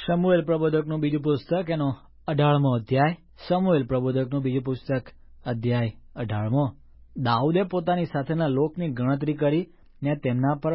Samuel પ્રબોધકનું બીજું પુસ્તક એનો 18મો અધ્યાય. સમુએલ પ્રબોધકનું બીજું પુસ્તક અધ્યાય 18મો. દાઉદે પોતાની સાથેના લોકની ગણતરી કરી ને તેમના પર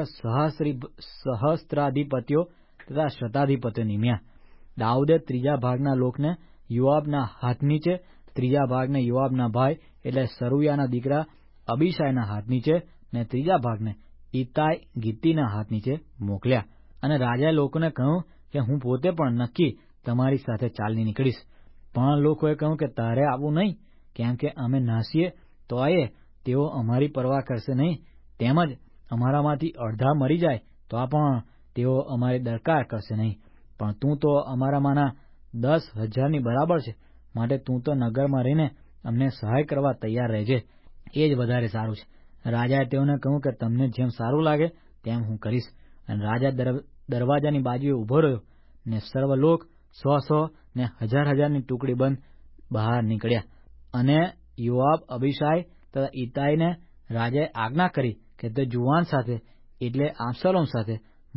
સહસ્ત્રાધિપતિઓ તથા શતાધિપતિઓ નિમ્યા. દાઉદે ત્રીજા ભાગના લોકને યોઆબના હાથ નીચે, ત્રીજા ભાગને યોઆબના ભાઈ એટલે સરુયાના દીકરા અબીશાયના હાથ નીચે ને ત્રીજા ભાગને ઇત્તાય ગિત્તીના હાથ નીચે મોકલ્યા. અને રાજાએ લોકોને કહ્યું કે હું પોતે પણ નક્કી તમારી સાથે ચાલી નીકળીશ. પણ લોકોએ કહ્યું કે તારે આવવું નહીં, કેમ કે અમે નાસીએ તોય તેઓ અમારી પરવા કરશે નહીં, તેમજ અમારામાંથી અડધા મરી જાય તો પણ તેઓ અમારી દરકાર કરશે નહીં. પણ તું તો અમારામાંના 10,000ની બરાબર છે, માટે તું તો નગરમાં રહીને અમને સહાય કરવા તૈયાર રહેજે, એ જ વધારે સારું છે. રાજાએ તેઓને કહ્યું કે તમને જેમ સારું લાગે તેમ હું કરીશ. અને રાજા દરવાજાની બાજુએ ઊભો રહ્યો, ને સર્વ લોક 100 ને 1000ની ટુકડી બંધ બહાર નીકળ્યા. અને યોઆબ, અબીશાય તથા ઇત્તાયને રાજાએ આજ્ઞા કરી કે તે જુવાન સાથે એટલે આબશાલોમ સાથે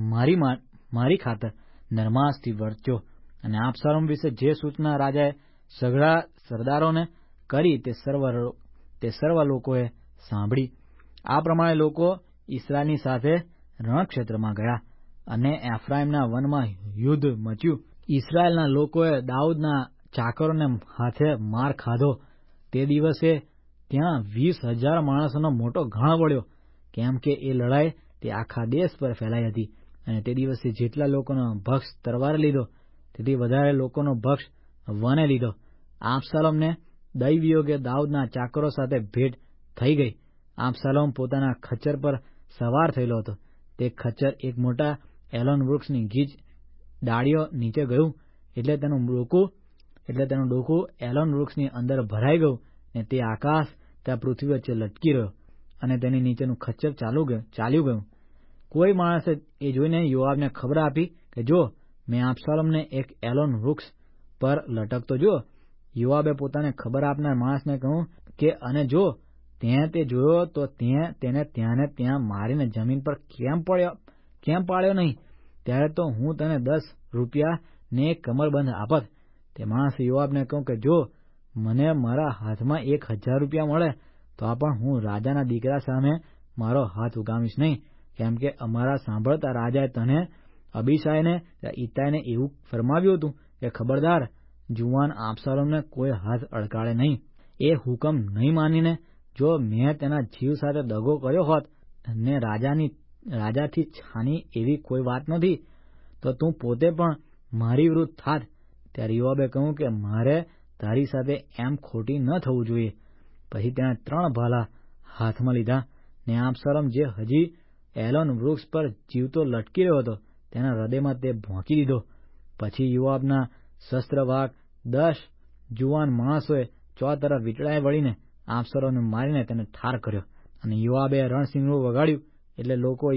મારી ખાતર નરમાશથી વર્ત્યો. અને આબશાલોમ વિશે જે સૂચના રાજાએ સઘળા સરદારોને કરી તે સર્વ લોકોએ સાંભળી. આ પ્રમાણે લોકો ઇસ્રાયેલની સાથે રણક્ષેત્રમાં ગયા, અને એફ્રાઈમના વનમાં યુદ્ધ મચ્યું. ઇસ્રાયેલના લોકોએ દાઉદના ચાકરોને હાથે માર ખાધો. તે દિવસે ત્યાં 20,000 માણસોનો મોટો ગણ વળ્યો, કેમ કે એ લડાઈ તે આખા દેશ પર ફેલાઈ હતી. અને તે દિવસે જેટલા લોકોનો ભક્ષ તરવારે લીધો તેથી વધારે લોકોનો ભક્ષ વને લીધો. આબશાલોમને દૈવયોગે દાઉદના ચાકરો સાથે ભેટ થઈ ગઈ. આબશાલોમ પોતાના ખચ્ચર પર સવાર થયેલો હતો. તે ખચ્ચર એક મોટા એલોન વૃક્ષની ગીચ ડાળીઓ નીચે ગયું, એટલે તેનું ડોકું એલોન વૃક્ષની અંદર ભરાઈ ગયું, ને તે આકાશ ત્યાં પૃથ્વી વચ્ચે લટકી રહ્યો, અને તેની નીચેનું ખચ્ચર ચાલ્યું ગયું. કોઈ માણસે એ જોઈને યોઆબને ખબર આપી કે જો, મેં આબશાલોમને એક એલોન વૃક્ષ પર લટકતો જો. યોઆબે પોતાને ખબર આપનાર માણસને કહ્યું કે અને જો તેં તે જોયો તો તેને ત્યાં ને ત્યાં મારીને જમીન પર કેમ પાડ્યો નહીં? ત્યારે તો હું તને 10 રૂપિયા ને એક કમરબંધ આપત. તે માણસે યોઆબને કહ્યું કે જો મને મારા હાથમાં 1,000 રૂપિયા મળે તો પણ હું રાજાના દીકરા સામે મારો હાથ ઉગામીશ નહીં, કેમ કે અમારા સાંભળતા રાજાએ તને, અબીશાયને, ઇત્તાયને એવું ફરમાવ્યું હતું કે ખબરદાર, જુવાન આબશાલોમને કોઈ હાથ અડકાળે નહીં. એ હુકમ નહીં માનીને જો મેં તેના જીવ સાથે દગો કર્યો હોત ને રાજાથી છાની એવી કોઈ વાત નથી, તો તું પોતે પણ મારી વિરુદ્ધ થાત. ત્યારે યોઆબે કહ્યું કે મારે તારી સાથે એમ ખોટી ન થવું જોઈએ. પછી તેણે 3 ભાલા હાથમાં લીધા, ને આબશાલોમ જે હજી એલોન વૃક્ષ પર જીવતો લટકી રહ્યો હતો તેના હૃદયમાં તે ભોંકી દીધો. પછી યોઆબના શસ્ત્રવાહક 10 જુવાન માણસોએ ચોતરફ વીંટળાએ વળીને આબશાલોમને મારીને તેને ઠાર કર્યો. અને યોઆબે રણસિંગડું વગાડ્યું, એટલે લોકો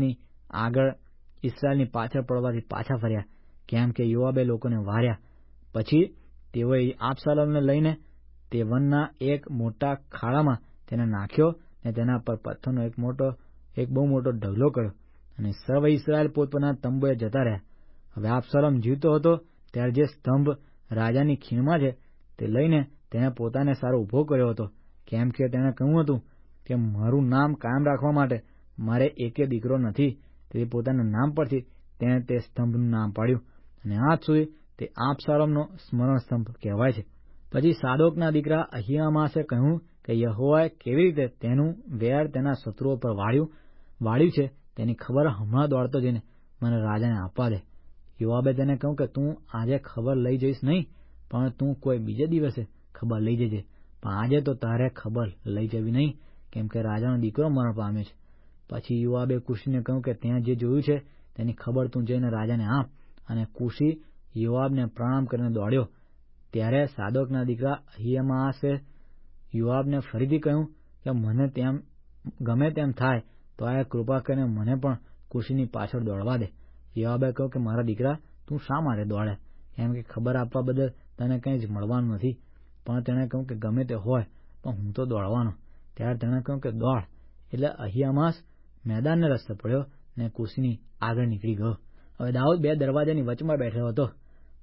ઇસ્રાયેલની પાછળ પડવાથી પાછા ફર્યા, કેમ કે યોઆબે લોકોને વાર્યા. પછી તેઓએ આબશાલોમને લઈને તે વનના એક મોટા ખાડામાં તેને નાખ્યો, ને તેના પર પથ્થરનો એક બહુ મોટો ઢગલો કર્યો, અને સર્વ ઇસ્રાયેલ પોતપોતાના તંબુએ જતા રહ્યા. હવે આબશાલોમ જીવતો હતો ત્યારે જે સ્તંભ રાજાની ખીણમાં છે તે લઈને તેણે પોતાને સારો ઉભો કર્યો હતો, કેમ કે તેણે કહ્યું હતું કે મારું નામ કાયમ રાખવા માટે મારે એકે દીકરો નથી. તેથી પોતાના નામ પરથી તેણે તે સ્તંભનું નામ પાડ્યું, અને આજ સુધી તે આબશાલોમનો સ્મરણ સ્તંભ કહેવાય છે. પછી સાદોકના દીકરા અહિયામાસે કહ્યું કે યહોવાએ કેવી રીતે તેનું વેર તેના શત્રુઓ પર વાળ્યું છે તેની ખબર હમણાં દોડતો જઈને મને રાજાને આપવા દે. યોઆબે તેને કહ્યું કે તું આજે ખબર લઈ જઈશ નહીં, પણ તું કોઈ બીજે દિવસે ખબર લઈ જજે. પણ આજે તો તારે ખબર લઈ જવી નહીં, કેમ કે રાજાનો દીકરો મરણ પામ્યો છે. પછી યોઆબે કુશીને કહ્યું કે ત્યાં જે જોયું છે તેની ખબર તું જઈને રાજાને આપ. અને કુશી યોઆબને પ્રણામ કરીને દોડ્યો. ત્યારે સાદોકના દીકરા અહિયામાસે યોઆબને ફરીથી કહ્યું કે મને ગમે તેમ થાય તો આ કૃપા કરીને મને પણ કુશીની પાછળ દોડવા દે. યોઆબે કહ્યું કે મારા દીકરા, તું શા માટે દોડે? કેમ કે ખબર આપવા બદલ તને કંઈ જ મળવાનું નથી. પણ તેણે કહ્યું કે ગમે તે હોય પણ હું તો દોડવાનો. ત્યારે તેણે કહ્યું કે દોડ. એટલે અહિયામાસ મેદાનને રસ્તે પડ્યો ને કુશીની આગળ નીકળી ગયો. હવે દાઉદ 2 દરવાજાની વચમાં બેઠો હતો,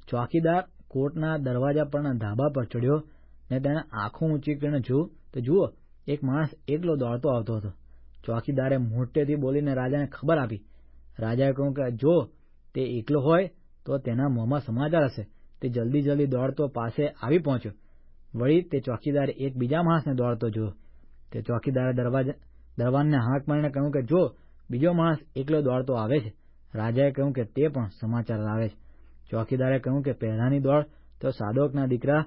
ચોકીદાર કોટના દરવાજા પરના ધાબા પર ચડ્યો ને તેણે આંખો ઊંચી કરીને જોયું તો જુઓ, એક માણસ એકલો દોડતો આવતો હતો. ચોકીદારે મોટેથી બોલીને રાજાને ખબર આપી. રાજાએ કહ્યું કે જો તે એકલો હોય તો તેના મોંમાં સમાચાર હશે. તે જલ્દી દોડતો પાસે આવી પહોંચ્યો. વળી તે ચોકીદારે એક બીજા માણસને દોડતો જોયો. તે ચોકીદારે દરવાનને હાંક મારીને કહ્યું કે જો બીજો માણસ એકલો દોડતો આવે છે. રાજાએ કહ્યું કે તે પણ સમાચાર લાવે છે. ચોકીદારે કહ્યું કે પહેલાની દોડ તો સાદોકના દીકરા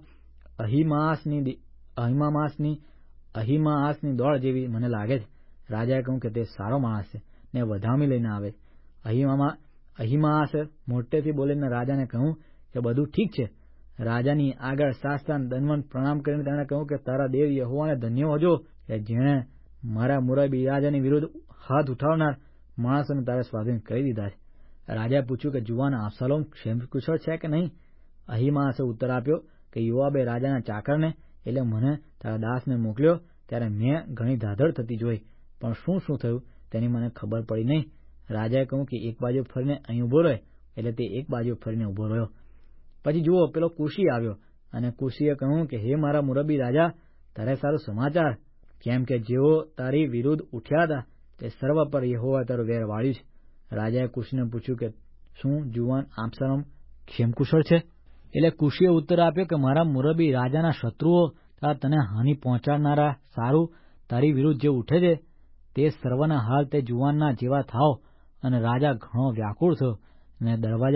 અહીમાઆસની દોડ જેવી મને લાગે છે. રાજાએ કહ્યું કે તે સારો માણસ છે ને વધામણી લઈને આવે છે. અહીમાઆસે મોટેથી બોલીને રાજાને કહ્યું કે બધું ઠીક છે. રાજાની આગળ સાષ્ટાંગ દંડવત પ્રણામ કરીને તેણે કહ્યું કે તારા દેવ યહોવાને ધન્ય હોજો કે જેણે મારા મુરબ્બી રાજાની વિરુદ્ધ હાથ ઉઠાવનાર માણસોને તારે સ્વાધીન કરી દીધા છે. રાજાએ પૂછ્યું કે જુવાન અબશાલોમ ક્ષેમકુશળ છે કે નહીં? અહીમાઆસે ઉત્તર આપ્યો કે યોઆબે રાજાના ચાકરને એટલે મને તારા દાસને મોકલ્યો ત્યારે મેં ઘણી ધાધડ થતી જોઈ, પણ શું થયું તેની મને ખબર પડી નહીં. રાજાએ કહ્યું કે એક બાજુ ફરીને અહીં ઉભો રહે, એટલે તે એક બાજુ ફરીને ઉભો રહ્યો. પછી જુઓ, પેલો કુશી આવ્યો અને કુશીએ કહ્યું કે હે મારા મુરબ્બી રાજા, તારે સારું સમાચાર, કેમ કે જેઓ તારી વિરુદ્ધ ઉઠ્યા હતા તે સર્વ પર યહોવાએ તારું વેર વાળ્યું છે. રાજાએ કુશીને પૂછ્યું કે શું જુવાન અબશાલોમ ક્ષેમકુશળ છે? એટલે કુશીએ ઉત્તર આપ્યો કે મારા મુરબ્બી રાજાના શત્રુઓ તને હાનિ પહોંચાડનારા સારું તારી વિરુદ્ધ જે ઉઠે છે તે સર્વના હાલ તે જુવાનના જેવા થાવ. અને રાજા ઘણો વ્યાકુળ થયો અને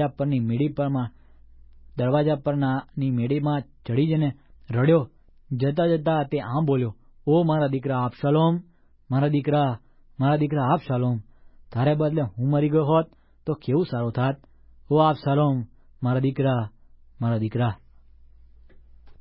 દરવાજા પરની મેડીમાં ચડી જઈને રડ્યો. જતા તે આમ બોલ્યો, ઓ મારા દીકરા અબશાલોમ, મારા દીકરા અબશાલોમ, તારે બદલે હું મરી ગયો હોત તો કેવું સારું થાત. ઓ અબશાલોમ, મારા દીકરા.